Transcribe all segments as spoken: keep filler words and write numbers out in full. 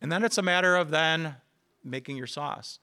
And then it's a matter of then making your sauce.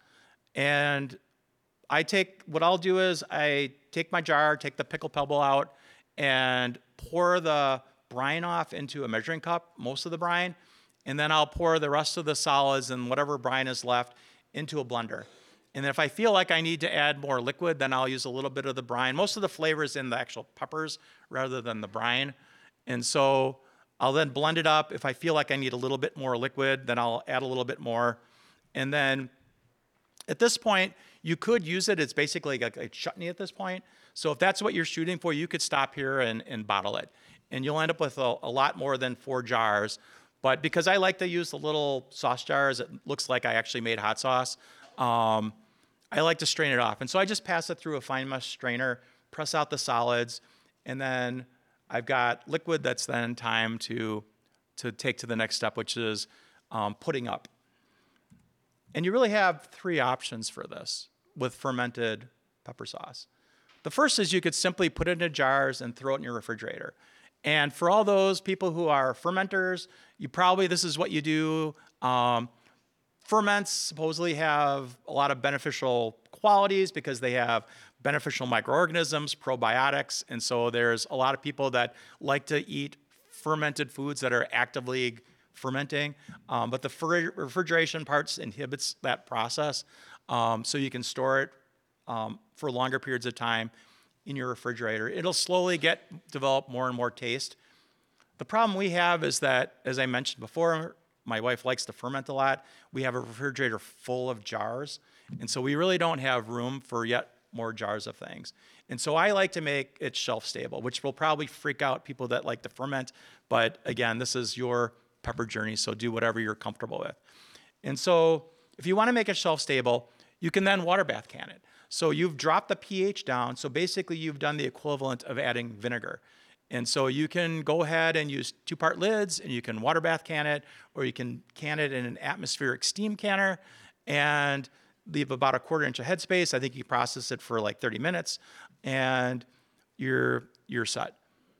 And I take, what I'll do is I take my jar, take the pickle pebble out, and pour the brine off into a measuring cup, most of the brine, and then I'll pour the rest of the solids and whatever brine is left into a blender. And if I feel like I need to add more liquid, then I'll use a little bit of the brine. Most of the flavor is in the actual peppers rather than the brine. And so I'll then blend it up. If I feel like I need a little bit more liquid, then I'll add a little bit more. And then at this point, you could use it. It's basically like a chutney at this point. So if that's what you're shooting for, you could stop here and, and bottle it. And you'll end up with a, a lot more than four jars. But because I like to use the little sauce jars, it looks like I actually made hot sauce. Um, I like to strain it off. And so I just pass it through a fine mesh strainer, press out the solids, and then I've got liquid that's then time to, to take to the next step, which is um, putting up. And you really have three options for this with fermented pepper sauce. The first is you could simply put it into jars and throw it in your refrigerator. And for all those people who are fermenters, you probably, this is what you do. Um, ferments supposedly have a lot of beneficial qualities because they have beneficial microorganisms, probiotics. And so there's a lot of people that like to eat fermented foods that are actively fermenting. Um, but the fr- refrigeration parts inhibits that process. Um, so you can store it um, for longer periods of time in your refrigerator. It'll slowly get, develop more and more taste. The problem we have is that, as I mentioned before, my wife likes to ferment a lot. We have a refrigerator full of jars. And so we really don't have room for yet more jars of things. And so I like to make it shelf stable, which will probably freak out people that like to ferment. But again, this is your pepper journey, so do whatever you're comfortable with. And so if you want to make it shelf stable, you can then water bath can it. So you've dropped the pH down. So basically you've done the equivalent of adding vinegar. And so you can go ahead and use two-part lids, and you can water bath can it, or you can can it in an atmospheric steam canner and leave about a quarter inch of headspace. I think you process it for like thirty minutes, and you're, you're set.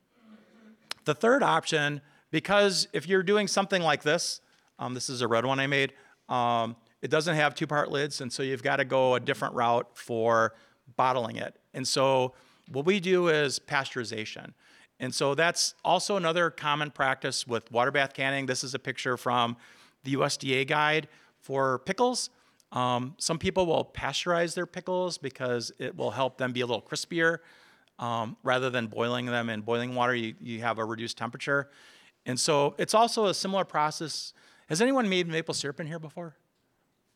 The third option, because if you're doing something like this, um, this is a red one I made, um, it doesn't have two-part lids, and so you've got to go a different route for bottling it. And so what we do is pasteurization. And so that's also another common practice with water bath canning. This is a picture from the U S D A guide for pickles. Um, some people will pasteurize their pickles because it will help them be a little crispier. Um, rather than boiling them in boiling water, you, you have a reduced temperature. And so it's also a similar process. Has anyone made maple syrup in here before?